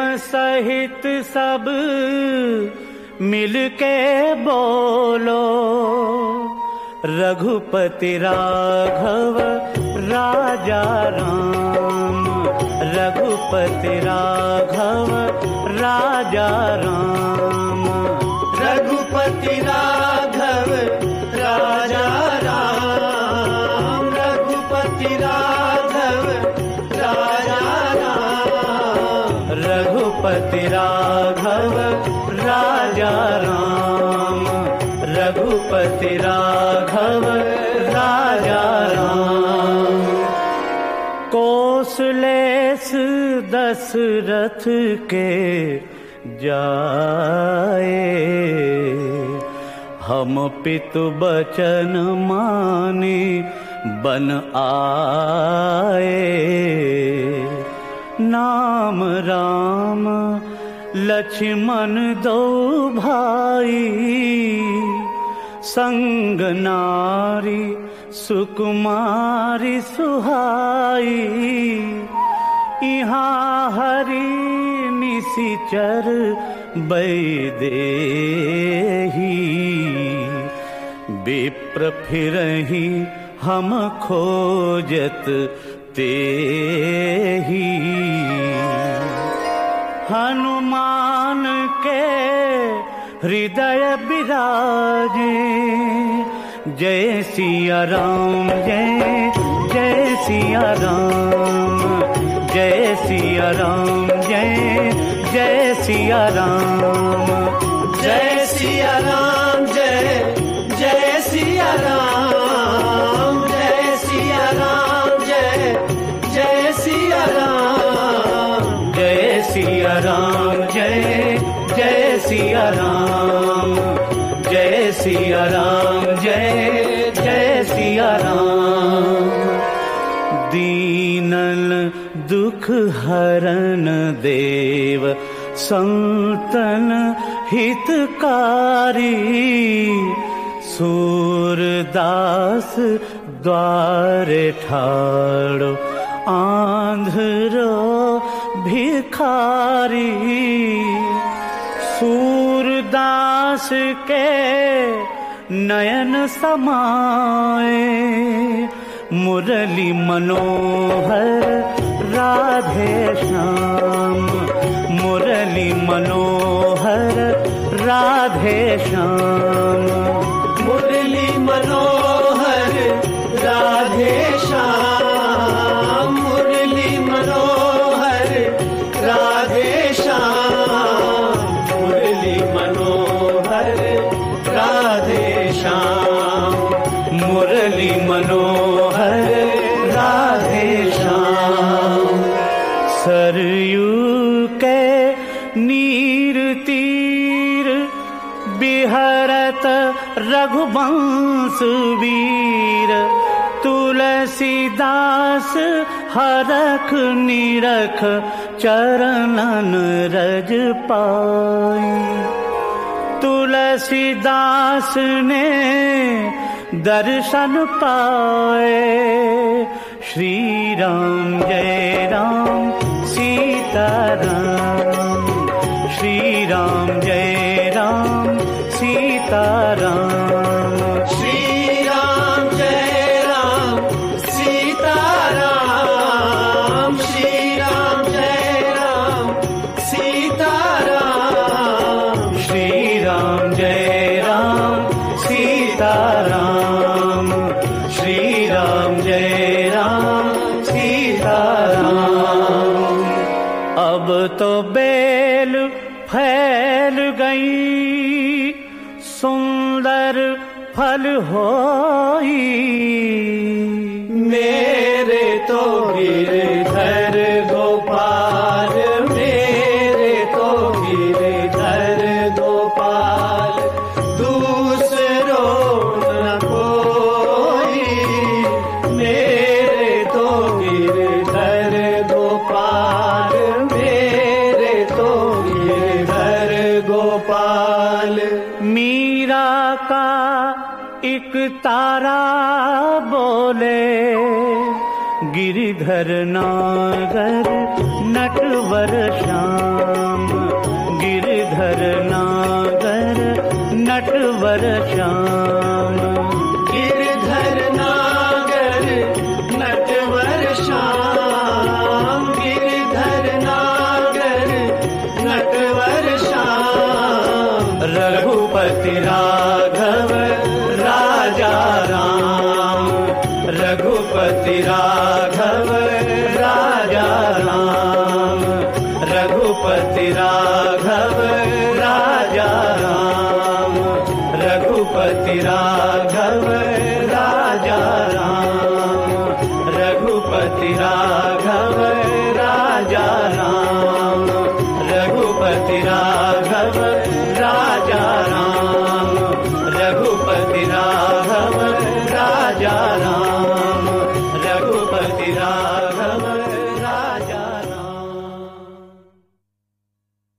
सहित सब मिलके बोलो, रघुपति राघव राजा राम, रघुपति राघव राजा राम, रघुपति राघव राजा राम, रघुपति राघव राजा राम, रघुपति राघव राजा राम, रघुपति राघव राजा राम। कौशलेश दशरथ के जाए, हम पितु बचन माने बन आए। नाम राम लक्ष्मण दो भाई, संग नारी सुकुमारी सुहाई। यहाँ हरि निशिचर बैदेही, विप्र फिरहि हम खोजत तेहि। हनुमान के हृदय बिराजे, जय सिया राम जय जय सिया राम, जय सिया राम जय जय सिया राम, जय सिया राम जय जय सिया राम, जय सिया राम जय जय सिया राम, जय सिया राम जय जय सिया राम, जय सिया राम जय जय सिया राम। दीनल दुख हरन देव संतन हितकारी, सूरदास द्वारे ठाड़ो आंध्रो भिखारी। सूरदास के नयन समाए, मुरली मनोहर राधे श्याम, मुरली मनोहर राधे श्याम, मुरली मनोहर राधे श्याम, मुरली मनोहर राधे श्याम, मुरली मनोहर राधे श्याम, मुरली मनोहर राधे श्याम। सरयू के नीर तीर बिहरत रघुवंश वीर, तुलसीदास हरख निरख चरणन रज पाई। तुलसीदास ने दर्शन पाए, श्री राम जय राम सीता राम, श्री राम जय राम सीता राम, श्री राम जय राम सीता राम, श्री राम जय राम सीता राम, श्री राम जय राम सीता राम, श्री राम जय राम सीता राम। अब तो बेल फैल गई सुंदर फल होई, मेरे तो गिरधर गोपाल, मेरे तो गिरधर गोपाल, दूसरों न कोई, मेरे तो गिरधर गोपाल, मेरे तो गिरधर गोपाल। मीरा का एक तारा बोले, गिरिधर नागर नट नटवर श्याम, गिरधर नागर नटवर श्याम, गिरधर नागर नटवर श्याम, गिरधर नागर नटवर श्याम, रघुपति राघव राजा राम, रघुपति राघव राजा राम, रघुपति राघव राजा राम, रघुपति राघव